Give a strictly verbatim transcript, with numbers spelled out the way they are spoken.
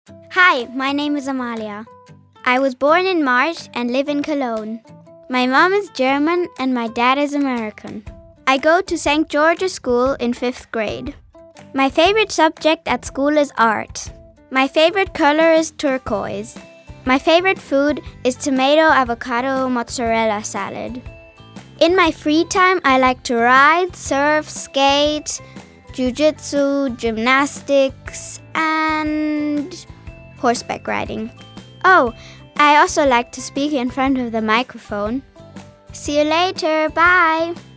Hi, my name is Amalia. I was born in March and live in Cologne. My mom is German and my dad is American. I go to Saint George's School in fifth grade. My favorite subject at school is art. My favorite color is turquoise. My favorite food is tomato, avocado, mozzarella salad. In my free time, I like to ride, surf, skate, jiu-jitsu, gymnastics, and horseback riding. Oh, I also like to speak in front of the microphone. See you later. Bye!